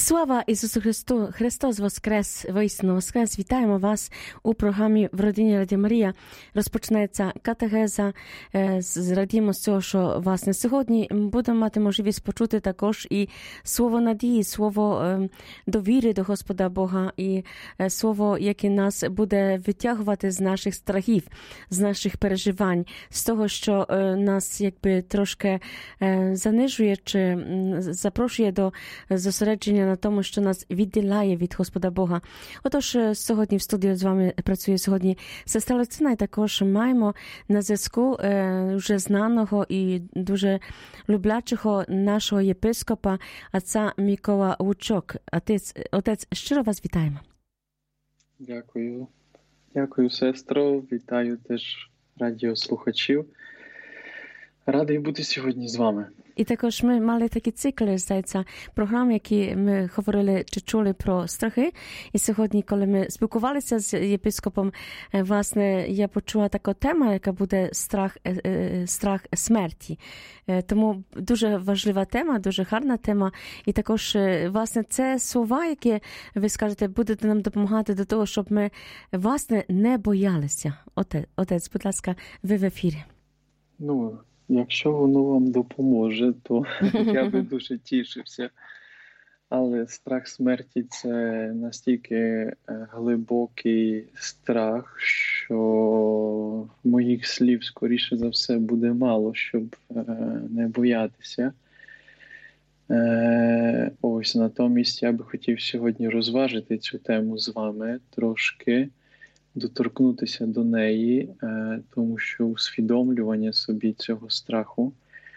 Слава Ісусу Христу! Христос Воскрес! Воістину Воскрес! Вітаємо вас у програмі «В родині Радіо Марія». Розпочинається катехеза. Радіємо з цього, що, власне, сьогодні будемо мати можливість почути також і слово надії, слово довіри до Господа Бога і слово, яке нас буде витягувати з наших страхів, з наших переживань, з того, що нас якби трошки занижує чи запрошує до зосередження на тому, що нас відділяє від Господа Бога. Отож, сьогодні в студії з вами працює сьогодні сестра Луцина, і також маємо на зв'язку вже знаного і дуже люблячого нашого єпископа, отця Микола Лучок. Отець, щиро вас вітаємо. Дякую. Дякую, сестро. Вітаю теж радіослухачів. Радий бути сьогодні з вами. І також ми мали такий цикл, здається, програм, які ми говорили чи чули про страхи. І сьогодні, коли ми спілкувалися з єпископом, власне, я почула таку тему, яка буде страх смерті. Тому дуже важлива тема, дуже гарна тема. І також, власне, це слова, які, ви скажете, будете нам допомагати до того, щоб ми, власне, не боялися. Отець, будь ласка, ви в ефірі. Якщо воно вам допоможе, то я би дуже тішився. Але страх смерті – це настільки глибокий страх, що моїх слів, скоріше за все, буде мало, щоб не боятися. Натомість я би хотів сьогодні розважити цю тему з вами трошки, доторкнутися до неї, тому що усвідомлювання собі цього страху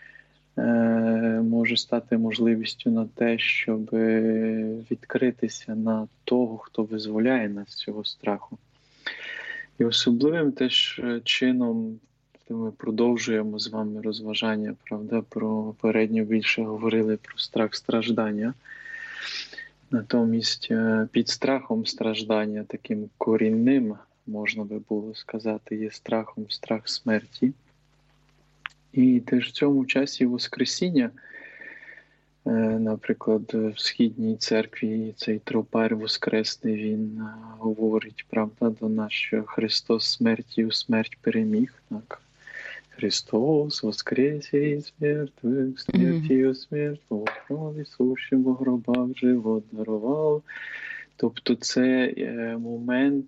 може стати можливістю на те, щоб відкритися на того, хто визволяє нас з цього страху. І особливим теж чином ми продовжуємо з вами розважання, правда, попередньо більше говорили про страх страждання. Натомість під страхом страждання, таким корінним, можна би було сказати, є страх смерті. І теж в цьому часі Воскресіння, наприклад, в Східній церкві цей тропар Воскресний, він говорить, правда, до нас, що Христос смертю смерть переміг, так? Христос воскрес із мертвих, смертю смерть, покрові сущим в гробах живот дарував. Тобто це момент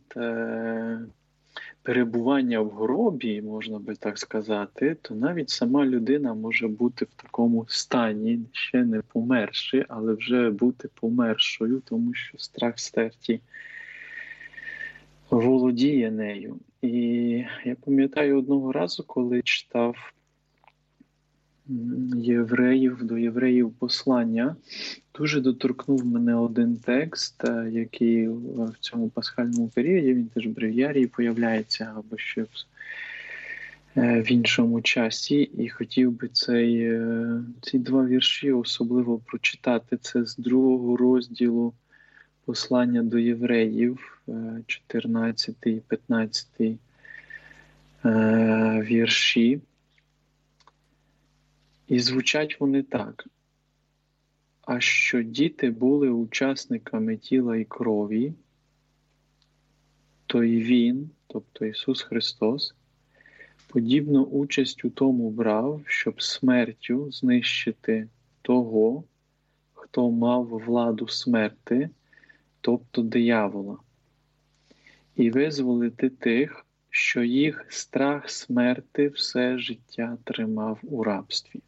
перебування в гробі, можна би так сказати, то навіть сама людина може бути в такому стані, ще не померши, але вже бути помершою, тому що страх смерті володіє нею. І я пам'ятаю одного разу, коли читав до євреїв послання, дуже доторкнув мене один текст, який в цьому пасхальному періоді, він теж в брев'ярії появляється, або ще в іншому часі. І хотів би ці два вірші особливо прочитати. Це з 2 розділу послання до євреїв, 14 і 15 вірші. І звучать вони так. А що діти були учасниками тіла і крові, то і Він, тобто Ісус Христос, подібну участь у тому брав, щоб смертю знищити того, хто мав владу смерти, тобто диявола, і визволити тих, що їх страх смерти все життя тримав у рабстві.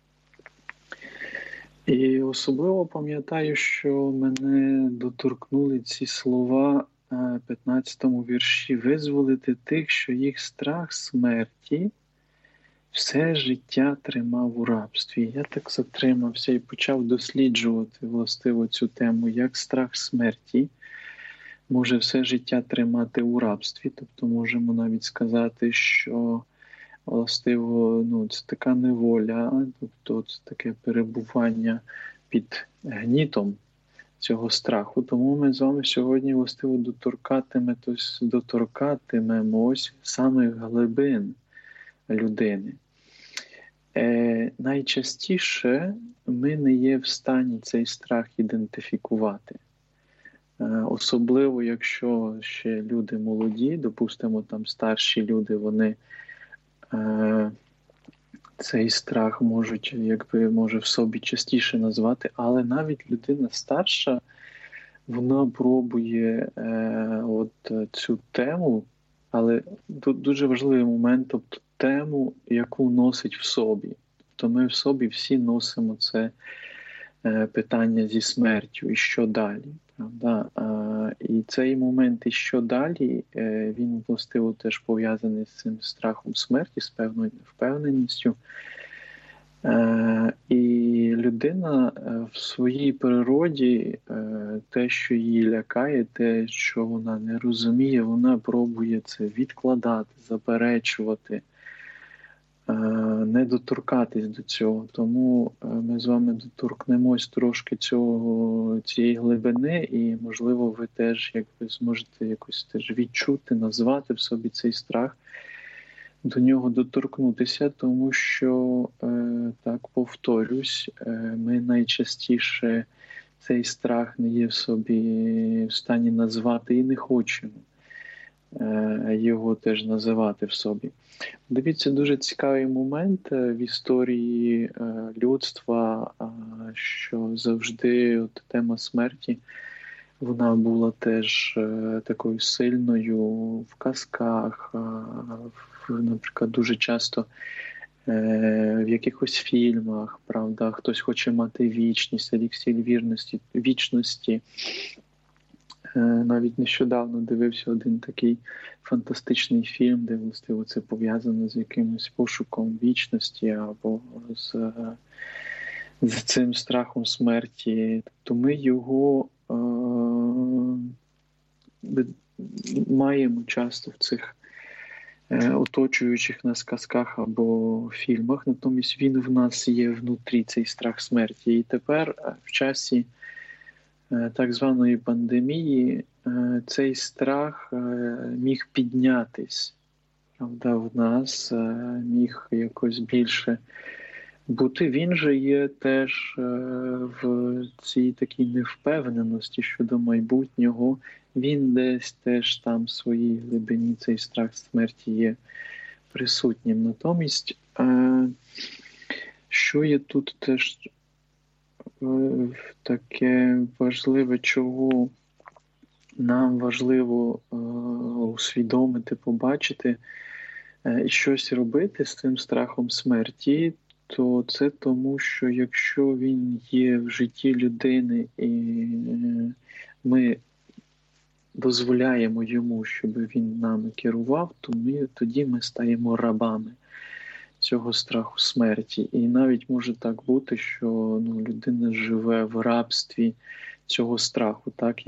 І особливо пам'ятаю, що мене доторкнули ці слова в 15-му вірші: визволити тих, що їх страх смерті все життя тримав у рабстві. Я так затримався і почав досліджувати властиво цю тему, як страх смерті може все життя тримати у рабстві. Тобто можемо навіть сказати, що властиво, це така неволя, тобто це таке перебування під гнітом цього страху. Тому ми з вами сьогодні властиво доторкатимемось самих глибин людини. Найчастіше ми не є в стані цей страх ідентифікувати. Особливо, якщо ще люди молоді, допустимо, там старші люди, вони цей страх можуть, може в собі частіше назвати, але навіть людина старша, вона пробує цю тему, але тут дуже важливий момент, тобто тему, яку носить в собі. Тобто ми в собі всі носимо це питання зі смертю, і що далі. Правда? І цей момент, і що далі, він властиво теж пов'язаний з цим страхом смерті, з певною невпевненістю. І людина в своїй природі, те, що її лякає, те, що вона не розуміє, вона пробує це відкладати, заперечувати, не доторкатись до цього. Тому ми з вами доторкнемось трошки цієї глибини, і, можливо, ви теж зможете якось теж відчути, назвати в собі цей страх, до нього доторкнутися, тому що, так повторюсь, ми найчастіше цей страх не є в собі в стані назвати і не хочемо його теж називати в собі. Дивіться, дуже цікавий момент в історії людства, що завжди тема смерті, вона була теж такою сильною в казках, наприклад, дуже часто в якихось фільмах, правда, хтось хоче мати вічність, еліксир вічності. Навіть нещодавно дивився один такий фантастичний фільм, де властиво це пов'язано з якимось пошуком вічності або з цим страхом смерті. Тобто ми його маємо часто в цих оточуючих нас казках або фільмах, натомість він в нас є внутрі, цей страх смерті. І тепер в часі так званої пандемії цей страх міг піднятись, правда, в нас, міг якось більше бути. Він же є теж в цій такій невпевненості щодо майбутнього. Він десь теж там в своїй глибині, цей страх смерті є присутнім. Натомість, що є тут теж таке важливе, чого нам важливо усвідомити, побачити і щось робити з цим страхом смерті, то це тому, що якщо він є в житті людини і ми дозволяємо йому, щоб він нами керував, то тоді ми стаємо рабами цього страху смерті. І навіть може так бути, що людина живе в рабстві цього страху, так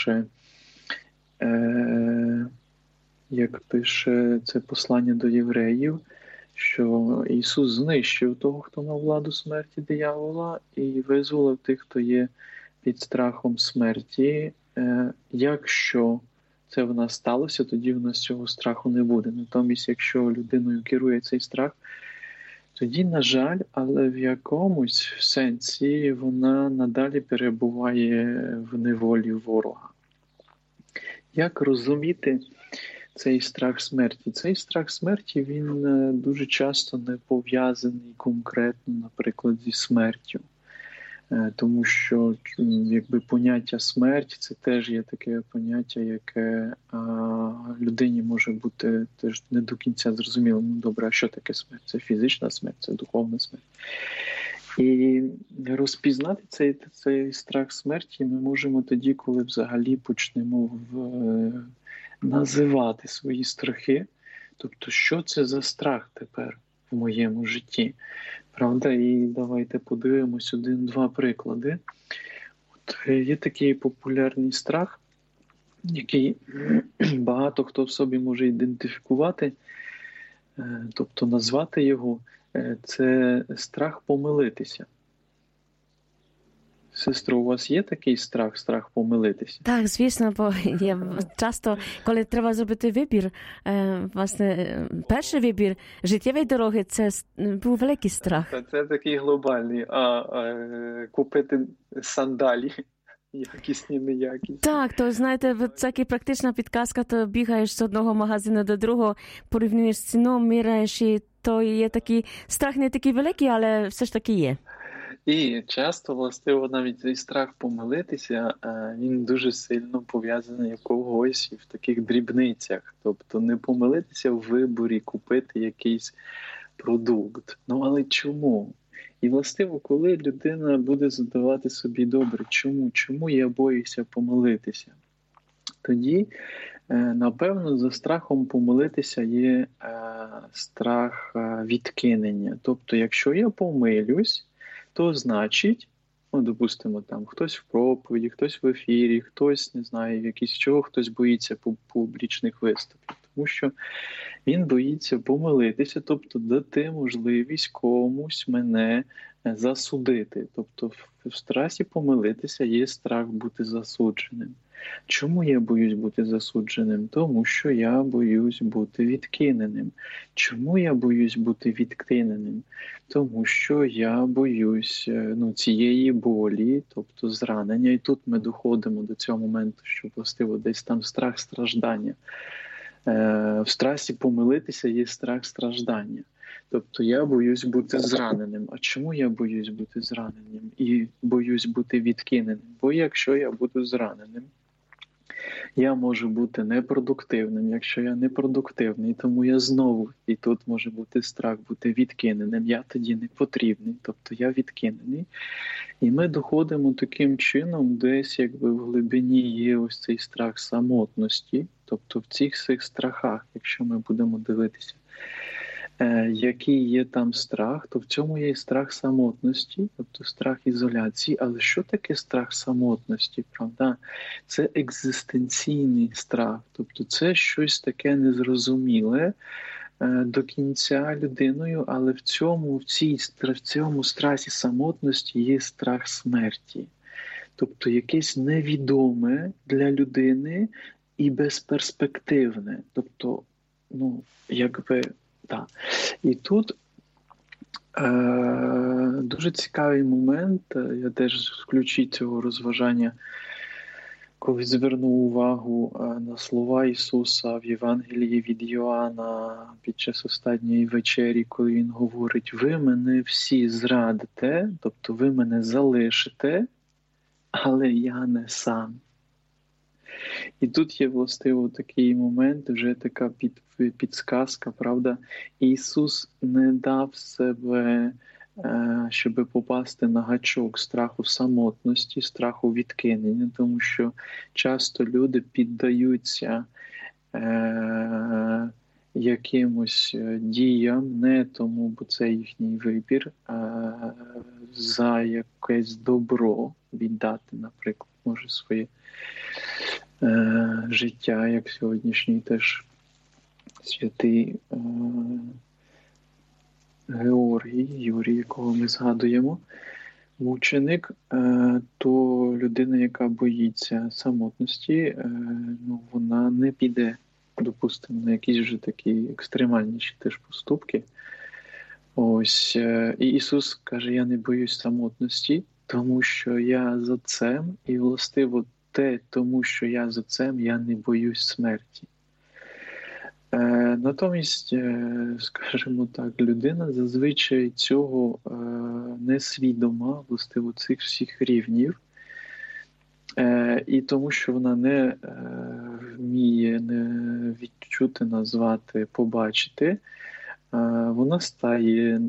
як пише це послання до євреїв, що Ісус знищив того, хто мав владу смерті, диявола, і визволив тих, хто є під страхом смерті. Якщо це в нас сталося, тоді в нас цього страху не буде. Натомість, якщо людиною керує цей страх, тоді, на жаль, але в якомусь сенсі вона надалі перебуває в неволі ворога. Як розуміти цей страх смерті? Цей страх смерті, він дуже часто не пов'язаний конкретно, наприклад, зі смертю. Тому що поняття смерть – це теж є таке поняття, яке людині може бути теж не до кінця зрозуміло. Добре, а що таке смерть? Це фізична смерть, це духовна смерть. І розпізнати цей страх смерті ми можемо тоді, коли взагалі почнемо називати свої страхи. Тобто, що це за страх тепер в моєму житті? Правда? І давайте подивимось один-два приклади. Є такий популярний страх, який багато хто в собі може ідентифікувати, тобто назвати його. Це страх помилитися. Сестро, у вас є такий страх помилитися? Так, звісно, бо я часто, коли треба зробити вибір, власне, перший вибір життєвої дороги, це був великий страх. Це такий глобальний, купити сандалі, якісні, неякісні. Так, то, знаєте, це практична підказка, то бігаєш з одного магазину до другого, порівнюєш ціну, міряєш, і то є такий страх не такий великий, але все ж таки є. І часто, властиво, навіть цей страх помилитися, він дуже сильно пов'язаний якогось в таких дрібницях. Тобто не помилитися в виборі, купити якийсь продукт. Ну, але чому? І, властиво, коли людина буде задавати собі добре, чому я боюся помилитися? Тоді, напевно, за страхом помилитися є страх відкинення. Тобто, якщо я помилюсь, то значить, допустимо, там хтось в проповіді, хтось в ефірі, хтось, не знаю, якийсь чого, хтось боїться публічних виступів. Тому що він боїться помилитися, тобто дати можливість комусь мене засудити. Тобто в страсі помилитися є страх бути засудженим. Чому я боюсь бути засудженим? Тому що я боюсь бути відкиненим. Чому я боюсь бути відкиненим? Тому що я боюсь цієї болі, тобто зранення. І тут ми доходимо до цього моменту, що властиво десь там страх страждання. В страсі помилитися є страх страждання. Тобто я боюсь бути зраненим. А чому я боюсь бути зраненим? І боюсь бути відкиненим? Бо якщо я буду зраненим, я можу бути непродуктивним. Якщо я непродуктивний, тому я знову, і тут може бути страх бути відкиненим. Я тоді не потрібний, тобто я відкинений. І ми доходимо таким чином, десь якби в глибині є ось цей страх самотності, тобто в цих страхах, якщо ми будемо дивитися, який є там страх, то в цьому є страх самотності, тобто страх ізоляції. Але що таке страх самотності, правда? Це екзистенційний страх, тобто це щось таке незрозуміле до кінця людиною, але в цьому страсі самотності є страх смерті. Тобто якесь невідоме для людини і безперспективне. Тобто, так. І тут дуже цікавий момент, я теж в ключі цього розважання, коли звернув увагу на слова Ісуса в Євангелії від Йоанна під час останньої вечері, коли Він говорить: ви мене всі зрадите, тобто ви мене залишите, але я не сам. І тут є, властиво, такий момент, вже така підсказка, правда? Ісус не дав себе, щоб попасти на гачок страху самотності, страху відкинення, тому що часто люди піддаються якимось діям, не тому, бо це їхній вибір, за якесь добро віддати, наприклад, може своє життя, як сьогоднішній теж святий Георгій, Юрій, якого ми згадуємо, мученик, то людина, яка боїться самотності, вона не піде, допустимо, на якісь вже такі екстремальніші теж поступки. Ось, і Ісус каже: я не боюсь самотності, тому що я за Отцем, і властиво тому, що я за Отцем, я не боюсь смерті. Натомість, скажімо так, людина зазвичай цього несвідома, властиво цих всіх рівнів, і тому, що вона не вміє не відчути, назвати, побачити, вона стає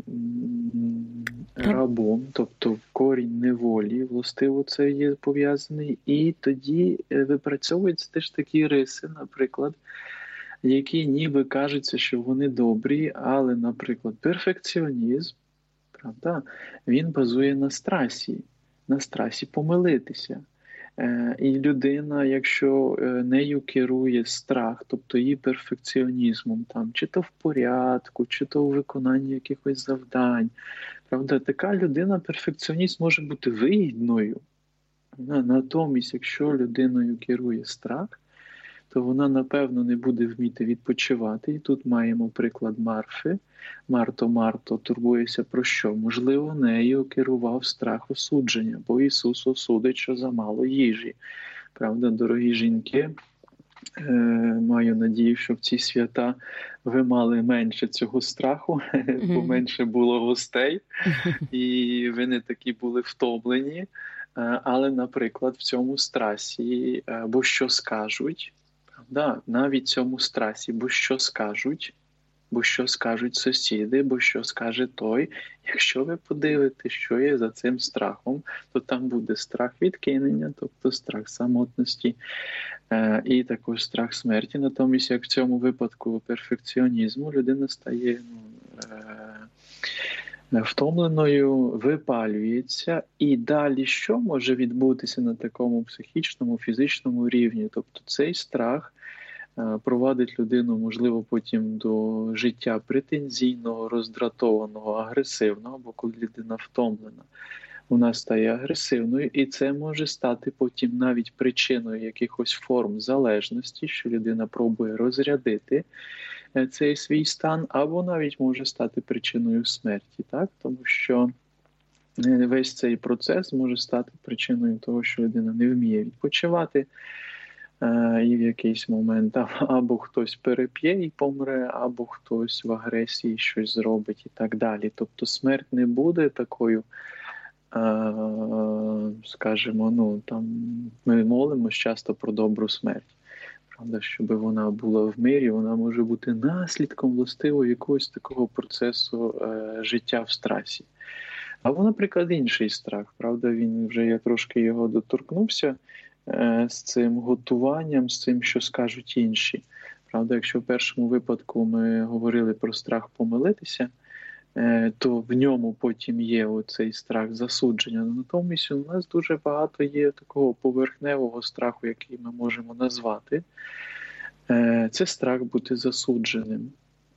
рабом, тобто корінь неволі, властиво це є пов'язаний, і тоді випрацьовуються теж такі риси, наприклад, які ніби кажуться, що вони добрі, але, наприклад, перфекціонізм, правда, він базує на страсі помилитися. І людина, якщо нею керує страх, тобто її перфекціонізмом, там, чи то в порядку, чи то у виконанні якихось завдань, правда, така людина, перфекціоніст, може бути вигідною, Натомість, якщо людиною керує страх, то вона, напевно, не буде вміти відпочивати. І тут маємо приклад Марфи. Марто, турбуєшся про що? Можливо, нею керував страх осудження, бо Ісус осудить, що замало їжі. Правда, дорогі жінки, маю надію, що в ці свята ви мали менше цього страху, бо менше було гостей, і ви не такі були втомлені. Але, наприклад, в цьому страсі, бо що скажуть, правда, навіть в цьому страсі, бо що скажуть сусіди, бо що скаже той. Якщо ви подивитесь, що є за цим страхом, то там буде страх відкинення, тобто страх самотності, і також страх смерті. Натомість, як в цьому випадку перфекціонізму, людина стає втомленою, випалюється, і далі що може відбутися на такому психічному, фізичному рівні? Тобто цей страх провадить людину, можливо, потім до життя претензійного, роздратованого, агресивного, бо коли людина втомлена, вона стає агресивною, і це може стати потім навіть причиною якихось форм залежності, що людина пробує розрядити цей свій стан, або навіть може стати причиною смерті, так? Тому що весь цей процес може стати причиною того, що людина не вміє відпочивати, і в якийсь момент або хтось переп'є і помре, або хтось в агресії щось зробить і так далі. Тобто смерть не буде такою, скажімо, там ми молимось часто про добру смерть. Правда, щоб вона була в мирі, вона може бути наслідком властивого якогось такого процесу життя в страсі. Або, наприклад, інший страх. Правда, він вже я трошки його доторкнувся з цим готуванням, з цим, що скажуть інші. Правда, якщо в першому випадку ми говорили про страх помилитися, то в ньому потім є оцей страх засудження. Натомість у нас дуже багато є такого поверхневого страху, який ми можемо назвати. Це страх бути засудженим,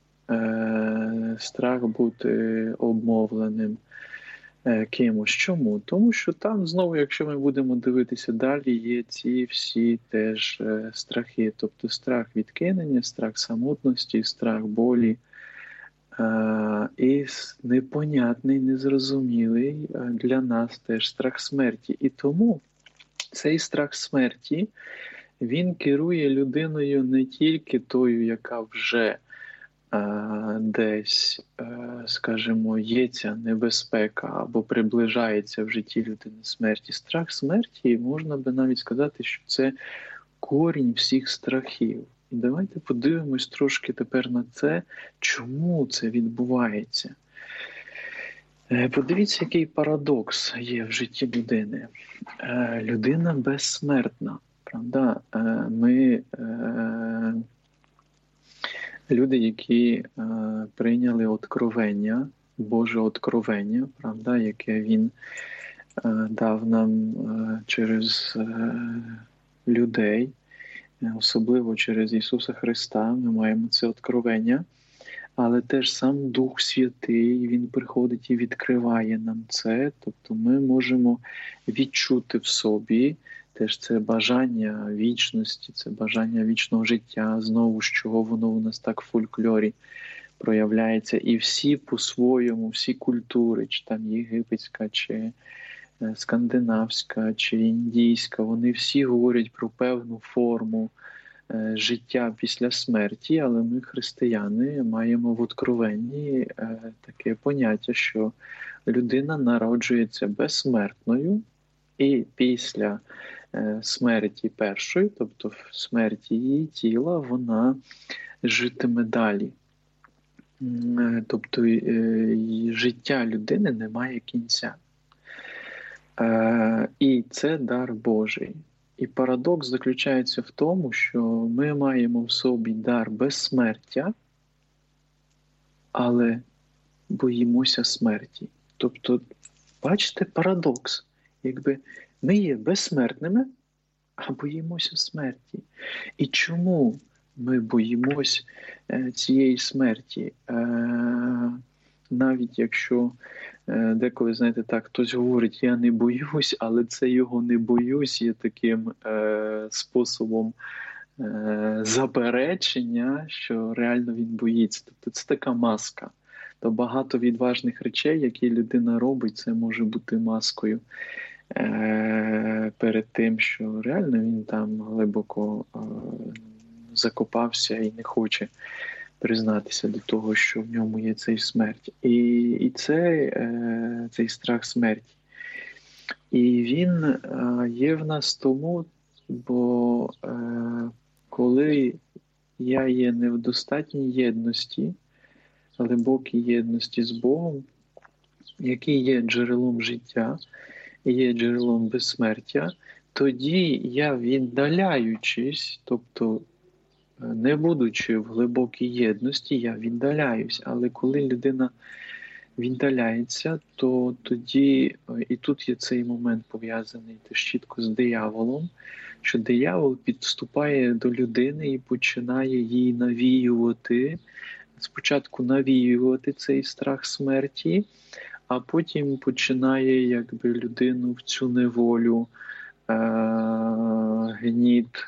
страх бути обмовленим кимось. Чому? Тому що там знову, якщо ми будемо дивитися далі, є ці всі теж страхи. Тобто страх відкинення, страх самотності, страх болі, і непонятний, незрозумілий для нас теж страх смерті. І тому цей страх смерті, він керує людиною не тільки тою, яка вже десь, скажімо, є ця небезпека або приближається в житті людини смерті. Страх смерті, можна би навіть сказати, що це корінь всіх страхів. І давайте подивимось трошки тепер на це, чому це відбувається. Подивіться, який парадокс є в житті людини. Людина безсмертна, правда? Ми люди, які прийняли откровення, Боже откровення, правда, яке Він дав нам через людей, особливо через Ісуса Христа, ми маємо це откровення, але теж сам Дух Святий, Він приходить і відкриває нам це, тобто ми можемо відчути в собі теж це бажання вічності, це бажання вічного життя, знову з чого воно у нас так в фольклорі проявляється. І всі по-своєму, всі культури, чи там єгипетська, чи скандинавська, чи індійська, вони всі говорять про певну форму життя після смерті, але ми, християни, маємо в откровенні таке поняття, що людина народжується безсмертною, і після смерті першої, тобто в смерті її тіла, вона житиме далі. Тобто життя людини не має кінця. І це дар Божий. І парадокс заключається в тому, що ми маємо в собі дар безсмертя, але боїмося смерті. Тобто, бачите, парадокс. Якби ми є безсмертними, а боїмося смерті. І чому ми боїмось цієї смерті? Навіть якщо Деколи, знаєте, так, хтось говорить, я не боюсь, але це його не боюсь є таким способом заперечення, що реально він боїться. Тобто це така маска. То багато відважних речей, які людина робить, це може бути маскою перед тим, що реально він там глибоко закопався і не хоче признатися до того, що в ньому є цей смерть. І цей страх смерті. І він є в нас тому, бо коли я є не в достатній єдності, глибокій єдності з Богом, який є джерелом життя, є джерелом безсмертя, тоді я, віддаляючись, тобто не будучи в глибокій єдності, я віддаляюсь. Але коли людина віддаляється, то тоді, і тут є цей момент пов'язаний теж чітко з дияволом, що диявол підступає до людини і починає їй навіювати, спочатку навіювати цей страх смерті, а потім починає якби людину в цю неволю, гніт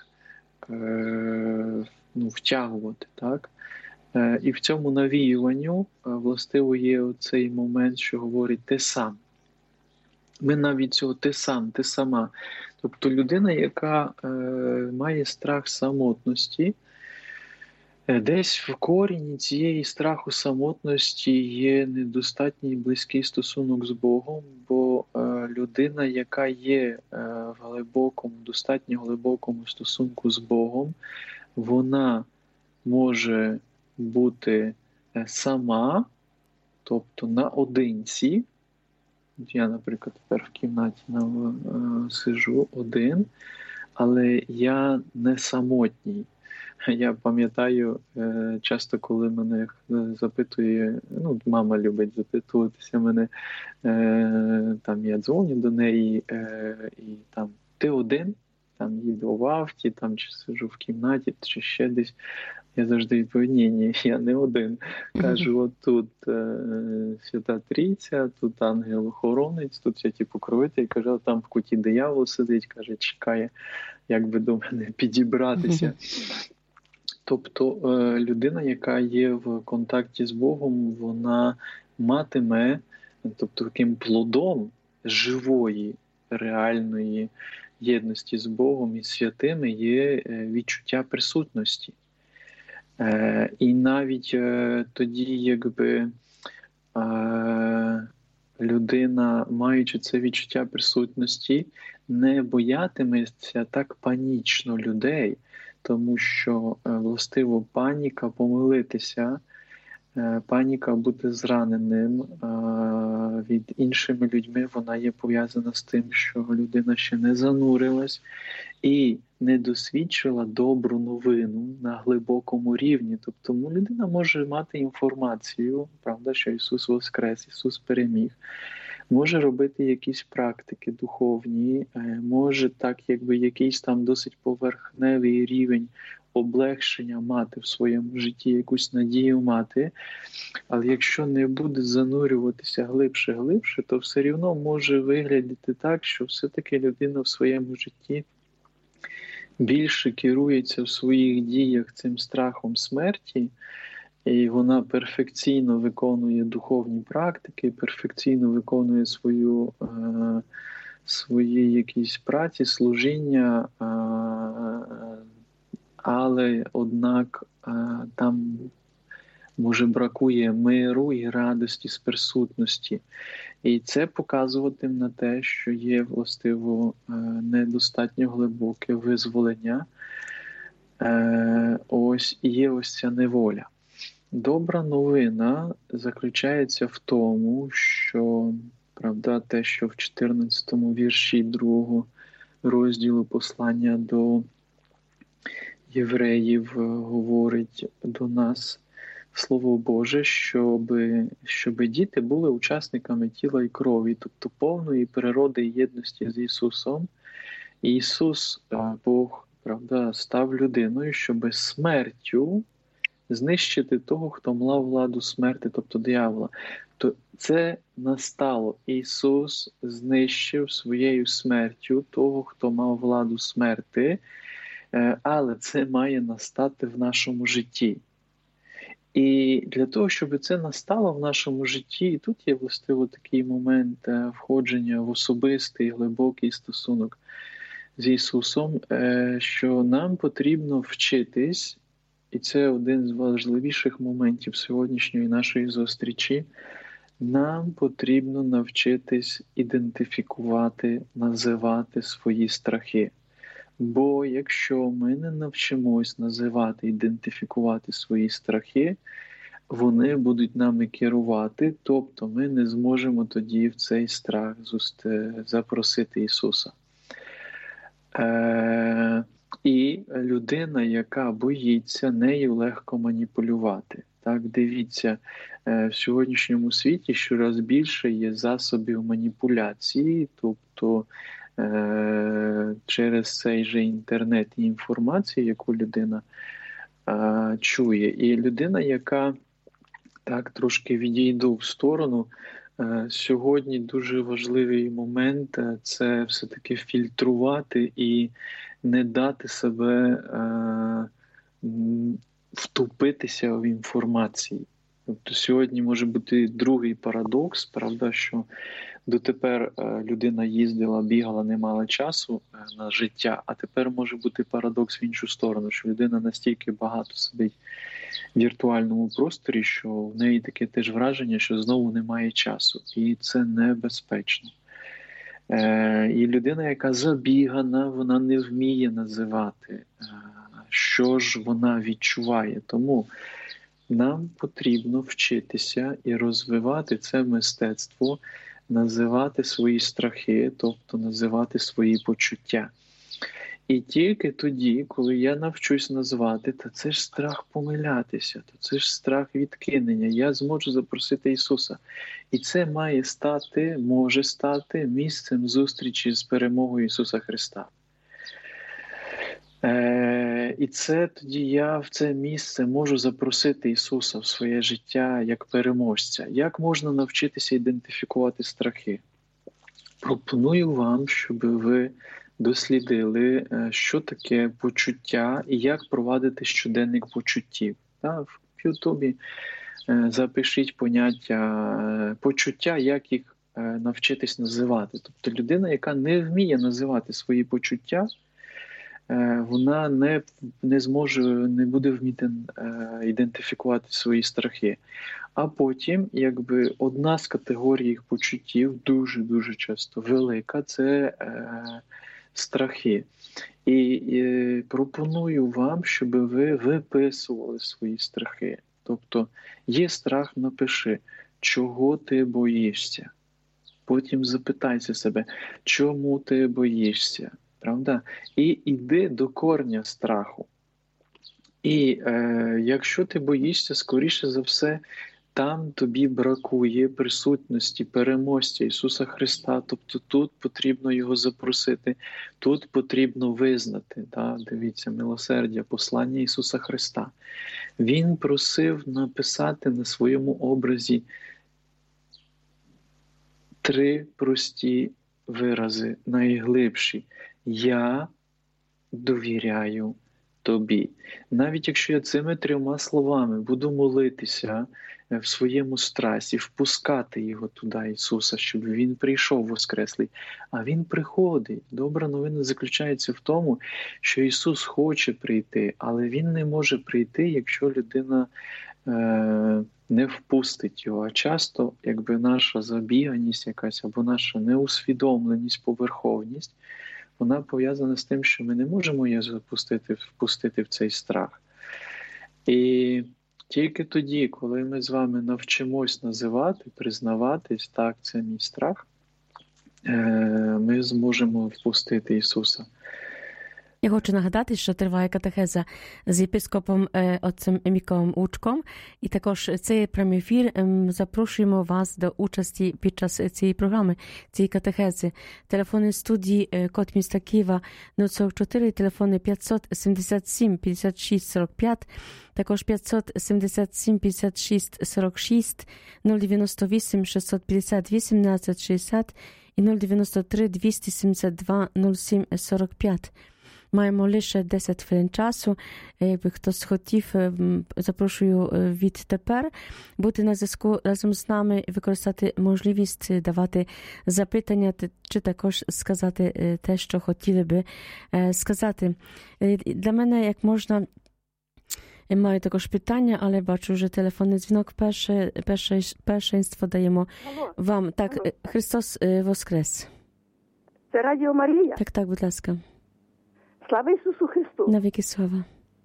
втягувати, так? І в цьому навіюванню властиво є оцей момент, що говорить «ти сам». Ми навіть цього «ти сам», «ти сама». Тобто людина, яка має страх самотності, десь в корені цієї страху самотності є недостатній близький стосунок з Богом, бо людина, яка є в глибокому, достатньо глибокому стосунку з Богом, вона може бути сама, тобто наодинці. Я, наприклад, тепер в кімнаті сиджу один, але я не самотній. Я пам'ятаю, часто, коли мене запитує, мама любить запитуватися мене, там я дзвоню до неї, і там ти один, там їду в авті, там чи сиджу в кімнаті, чи ще десь. Я завжди відповідаю, ні, я не один. Кажу, от тут Свята Трійця, тут ангел-охоронець, тут святі покровителі. Кажу, там в куті диявол сидить, каже, чекає, як би до мене підібратися. Тобто людина, яка є в контакті з Богом, вона матиме, тобто таким плодом живої, реальної єдності з Богом і святими є відчуття присутності. І навіть тоді, якби людина, маючи це відчуття присутності, не боятиметься так панічно людей, тому що властиво паніка помилитися, паніка бути зраненим від іншими людьми, вона є пов'язана з тим, що людина ще не занурилась і не досвідчила добру новину на глибокому рівні. Тобто людина може мати інформацію, правда, що Ісус воскрес, Ісус переміг, може робити якісь практики духовні, може так, якби якийсь там досить поверхневий рівень облегшення мати в своєму житті, якусь надію мати, але якщо не буде занурюватися глибше, то все рівно може виглядати так, що все-таки людина в своєму житті більше керується в своїх діях цим страхом смерті, і вона перфекційно виконує духовні практики, перфекційно виконує свої якісь праці, служіння, але, однак, там, може, бракує миру і радості з присутності. І це показуватиме на те, що є, властиво, недостатньо глибоке визволення. І є ось ця неволя. Добра новина заключається в тому, що, правда, те, що в 14-му вірші 2-го розділу послання до євреїв говорить до нас Слово Боже, щоб діти були учасниками тіла і крові, тобто повної природи і єдності з Ісусом. І Ісус, Бог, правда, став людиною, щоб смертю знищити того, хто мав владу смерти, тобто диявола. Тобто це настало. Ісус знищив своєю смертю того, хто мав владу смерти, але це має настати в нашому житті. І для того, щоб це настало в нашому житті, і тут є властиво такий момент входження в особистий, глибокий стосунок з Ісусом, що нам потрібно вчитись, і це один з важливіших моментів сьогоднішньої нашої зустрічі, нам потрібно навчитись ідентифікувати, називати свої страхи. Бо якщо ми не навчимось називати, ідентифікувати свої страхи, вони будуть нами керувати, тобто ми не зможемо тоді в цей страх запросити Ісуса. І людина, яка боїться, нею легко маніпулювати. Так, дивіться, в сьогоднішньому світі щораз більше є засобів маніпуляції, тобто через цей же інтернет і інформацію, яку людина чує. І людина, яка, так, трошки відійду в сторону, сьогодні дуже важливий момент – це все-таки фільтрувати і не дати себе втупитися в інформації. Тобто сьогодні може бути другий парадокс, правда, що дотепер людина їздила, бігала, не мала часу на життя, а тепер може бути парадокс в іншу сторону, що людина настільки багато сидить в віртуальному просторі, що в неї таке теж враження, що знову немає часу. І це небезпечно. І людина, яка забігана, вона не вміє називати, що ж вона відчуває. Тому нам потрібно вчитися і розвивати це мистецтво, називати свої страхи, тобто називати свої почуття. І тільки тоді, коли я навчусь назвати, то це ж страх помилятися, то це ж страх відкинення, я зможу запросити Ісуса. І це може стати місцем зустрічі з перемогою Ісуса Христа. І це тоді я в це місце можу запросити Ісуса в своє життя як переможця. Як можна навчитися ідентифікувати страхи? Пропоную вам, щоб ви дослідили, що таке почуття і як провадити щоденник почуттів. В Ютубі запишіть поняття почуття, як їх навчитись називати. Тобто людина, яка не вміє називати свої почуття, вона не зможе, не буде вміти ідентифікувати свої страхи. А потім, одна з категорій їх почуттів, дуже-дуже часто велика, це страхи. І пропоную вам, щоб ви виписували свої страхи. Тобто, є страх, напиши, чого ти боїшся. Потім запитайся себе, чому ти боїшся. Правда? І йди до корня страху. І якщо ти боїшся, скоріше за все, там тобі бракує присутності переможця Ісуса Христа. Тобто тут потрібно Його запросити, тут потрібно визнати. Дивіться, милосердя, послання Ісуса Христа. Він просив написати на своєму образі 3 прості вирази, найглибші. Я довіряю тобі. Навіть якщо я цими 3 словами буду молитися в своєму страсі, впускати його туди, Ісуса, щоб Він прийшов воскреслий, а Він приходить. Добра новина заключається в тому, що Ісус хоче прийти, але Він не може прийти, якщо людина не впустить його. А часто, наша забіганість якась, або наша неусвідомленість, поверховність, вона пов'язана з тим, що ми не можемо її впустити в цей страх. І тільки тоді, коли ми з вами навчимось називати, признаватись, так, це мій страх, ми зможемо впустити Ісуса. Я хочу нагадати, що триває катехеза з єпископом отцем Миколою Учком. І також цей прямий ефір запрошуємо вас до участі під час цієї програми, цієї катехези. Телефони студії, код міста Києва 044, телефони 577 56 45, також 577 56 46, 098 650 18 60 і 093 272 07 45. Маємо лише 10 хвилин часу. Якби хтось хотів, запрошую відтепер бути на зв'язку разом з нами, використати можливість давати запитання, чи також сказати те, що хотіли би сказати. Для мене, як можна, маю також питання, але бачу, що телефонний дзвінок першенство даємо вам. Так, Алло. Христос Воскрес. Це Радіо Марія? Так, будь ласка. Слава Ісусу Христу! Навіки слава.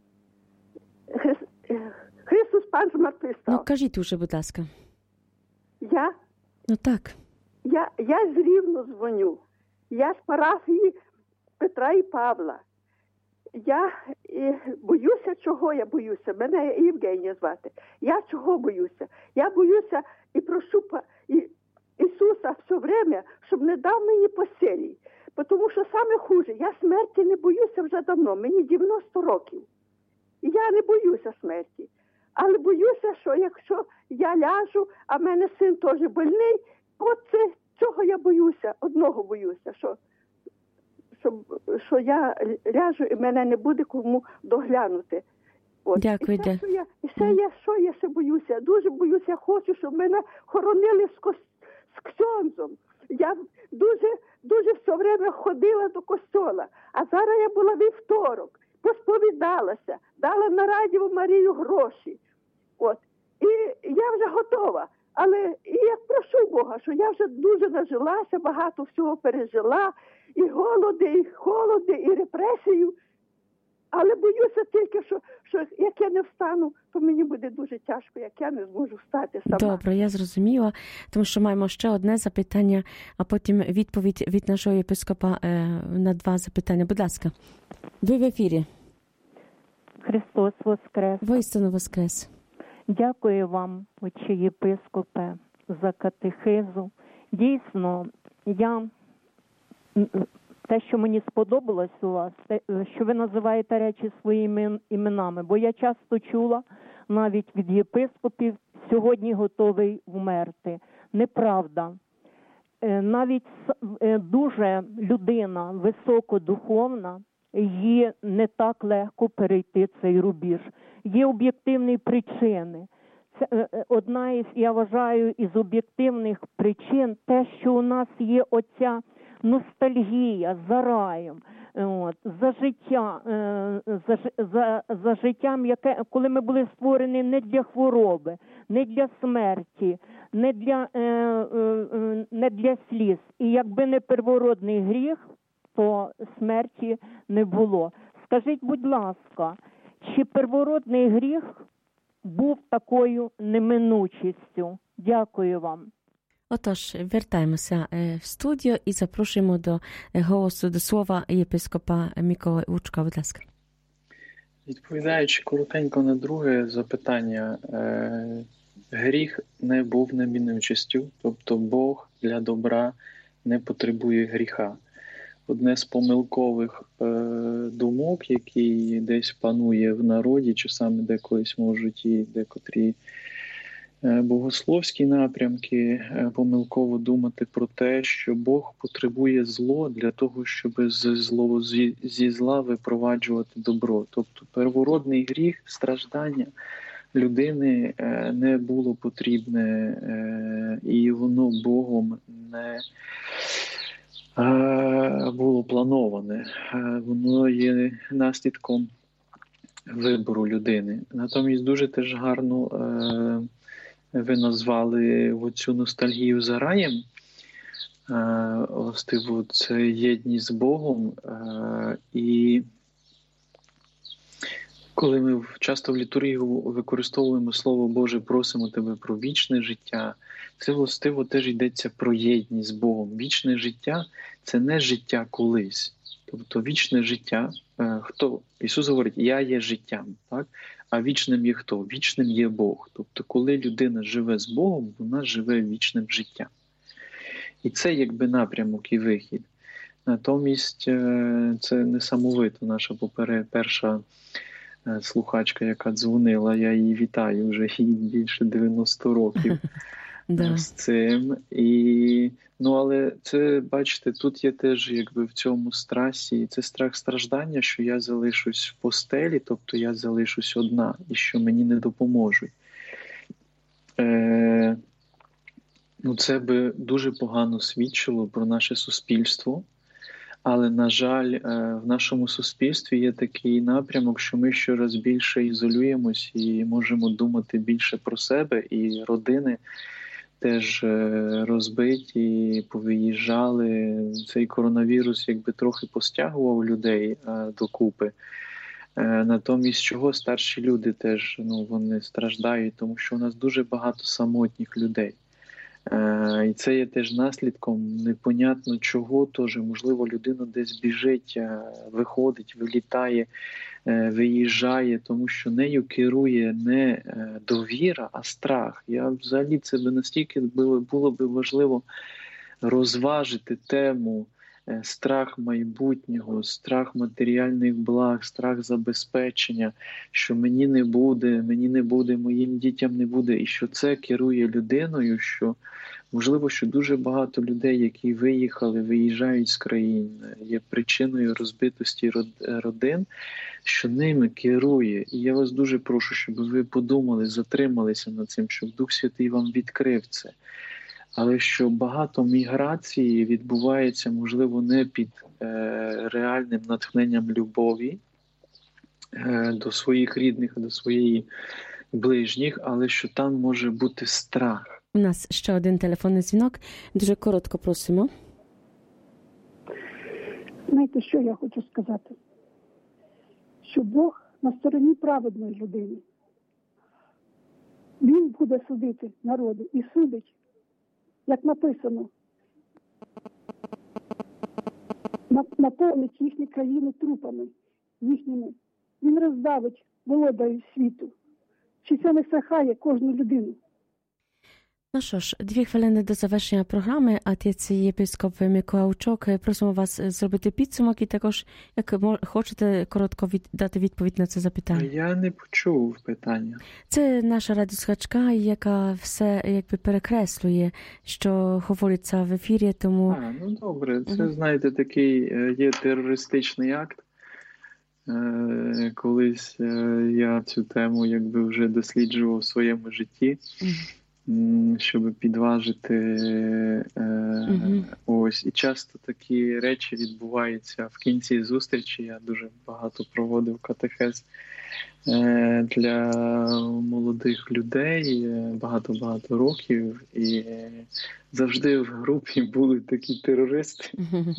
Христос Пан з мертвих став. Ну, кажіть уже, будь ласка. Я? Ну, так. Я з Рівно дзвоню. Я з парафії Петра і Павла. Я боюся, чого я боюся. Мене Євгенія звати. Я чого боюся? Я боюся і прошу Ісуса все время, щоб не дав мені посилі. Тому що саме хуже, я смерті не боюся вже давно, мені 90 років. І я не боюся смерті. Але боюся, що якщо я ляжу, а в мене син теж больний, от це чого я боюся, одного боюся, що я ляжу і мене не буде кому доглянути. От. Дякую. Що я ще боюся? Дуже боюся, я хочу, щоб мене хоронили з ксьондзом. Я дуже все время ходила до костьола, а зараз я була вівторок, посповідалася, дала на Радіо Марію гроші. От. І я вже готова, але я прошу Бога, що я вже дуже нажилася, багато всього пережила, і голоди, і холоди, і репресію. Але боюся тільки, що як я не встану, то мені буде дуже тяжко, як я не зможу встати сама. Добре, я зрозуміла, тому що маємо ще одне запитання, а потім відповідь від нашого єпископа на 2 запитання. Будь ласка, ви в ефірі. Христос Воскрес. Воістину Воскрес. Дякую вам, отче єпископе, за катехизу. Дійсно, те, що мені сподобалось у вас, що ви називаєте речі своїми іменами, бо я часто чула навіть від єпископів, сьогодні готовий вмерти. Неправда. Навіть дуже людина високодуховна, їй не так легко перейти цей рубіж. Є об'єктивні причини. Це одна із, я вважаю, із об'єктивних причин те, що у нас є оця ностальгія за раєм, за життя, за життям, яке, коли ми були створені не для хвороби, не для смерті, не для сліз. І якби не первородний гріх, то смерті не було. Скажіть, будь ласка, чи первородний гріх був такою неминучістю? Дякую вам. Отож, вертаємося в студію і запрошуємо до голосу, до слова єпископа Миколи Учка. Будь ласка. Відповідаючи коротенько на друге запитання, гріх не був неминучістю, тобто Бог для добра не потребує гріха. Одне з помилкових думок, які десь панує в народі, часами деколись можуть і декотрі богословські напрямки помилково думати про те, що Бог потребує зло для того, щоб зі зла випроваджувати добро. Тобто первородний гріх, страждання людини не було потрібне, і воно Богом не було плановане. Воно є наслідком вибору людини. Натомість дуже теж гарно ви назвали оцю ностальгію за раєм. Властиво, це єдність з Богом. І коли ми часто в літургію використовуємо Слово Боже, просимо Тебе про вічне життя, це властиво теж йдеться про єдність з Богом. Вічне життя – це не життя колись. Тобто вічне життя, Ісус говорить, я є життям, так? А вічним є хто? Вічним є Бог. Тобто коли людина живе з Богом, вона живе вічним життям. І це якби напрямок і вихід. Натомість це несамовито наша перша слухачка, яка дзвонила, я її вітаю, вже їй більше 90 років з цим. Але це, бачите, тут є теж якби в цьому страсі, це страх страждання, що я залишусь в постелі, тобто я залишусь одна, і що мені не допоможуть. Це би дуже погано свідчило про наше суспільство. Але, на жаль, в нашому суспільстві є такий напрямок, що ми щораз більше ізолюємось і можемо думати більше про себе, і родини теж розбиті, повиїжджали. Цей коронавірус якби трохи постягував людей докупи. Натомість, чого старші люди теж вони страждають, тому що у нас дуже багато самотніх людей. І це є теж наслідком непонятно чого, теж, можливо, людина десь біжить, виходить, вилітає, виїжджає, тому що нею керує не довіра, а страх. Взагалі це би настільки було б важливо розважити тему страх майбутнього, страх матеріальних благ, страх забезпечення, що мені не буде, моїм дітям не буде, і що це керує людиною, що можливо, що дуже багато людей, які виїжджають з країн, є причиною розбитості родин, що ними керує. І я вас дуже прошу, щоб ви подумали, затрималися над цим, щоб Дух Святий вам відкрив це. Але що багато міграції відбувається, можливо, не під реальним натхненням любові до своїх рідних, до своїх ближніх, але що там може бути страх. У нас ще один телефонний дзвінок. Дуже коротко просимо. Знаєте, що я хочу сказати? Що Бог на стороні праведної людини. Він буде судити народи і судить, як написано, наповнить їхні країни трупами їхніми. Він роздавить володарів світу. Чи це не сахає кожну людину? No cóż, 2 chwiliny do zaвершення програми. Отець єпископ Миколайчук, просимо вас зробити підсумок і також, як хочете, коротко дати відповідь на це запитання. Я не почув питання. Це наша радіослухачка, яка все якби перекреслює, що говориться в ефірі, тому... Добре. Це, знаєте, такий є терористичний акт. Колись я цю тему якби вже досліджував в своєму житті. Щоб підважити ось. І часто такі речі відбуваються в кінці зустрічі. Я дуже багато проводив катехез для молодих людей, багато років. І завжди в групі були такі терористи,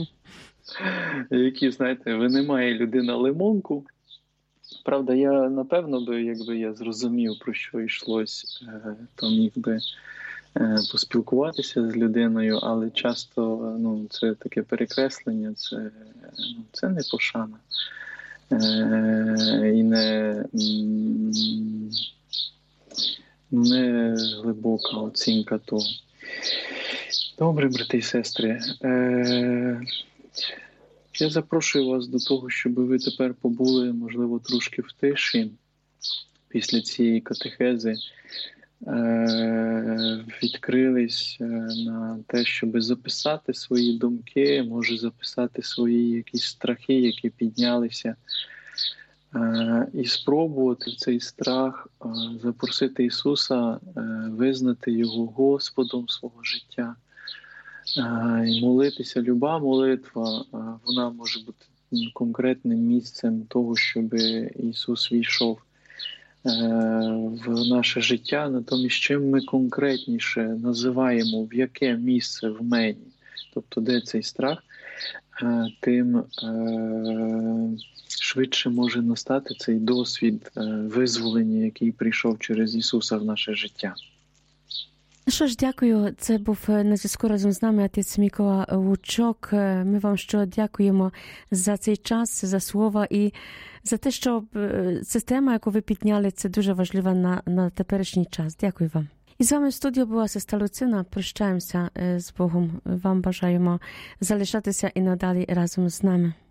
які, знаєте, винаймає людина лимонку. Правда, я, напевно, якби я зрозумів, про що йшлось, то міг би поспілкуватися з людиною, але часто це таке перекреслення, це не пошана і не глибока оцінка того. Добре, брати і сестри, я запрошую вас до того, щоб ви тепер побули, можливо, трошки в тиші після цієї катехези, відкрились на те, щоб записати свої думки, може записати свої якісь страхи, які піднялися, і спробувати в цей страх запросити Ісуса, визнати Його Господом свого життя. І молитися, люба молитва, вона може бути конкретним місцем того, щоб Ісус війшов в наше життя. Натомість, чим ми конкретніше називаємо, в яке місце в мені, тобто де цей страх, тим швидше може настати цей досвід визволення, який прийшов через Ісуса в наше життя. Що ж, дякую. Це був на зв'язку разом з нами отець Микола Вучок. Ми вам щиро дякуємо за цей час, за слова і за те, що система, яку ви підняли, це дуже важлива на теперішній час. Дякую вам. І з вами в студії була сестра Люцина. Прощаємося з Богом. Вам бажаємо залишатися і надалі разом з нами.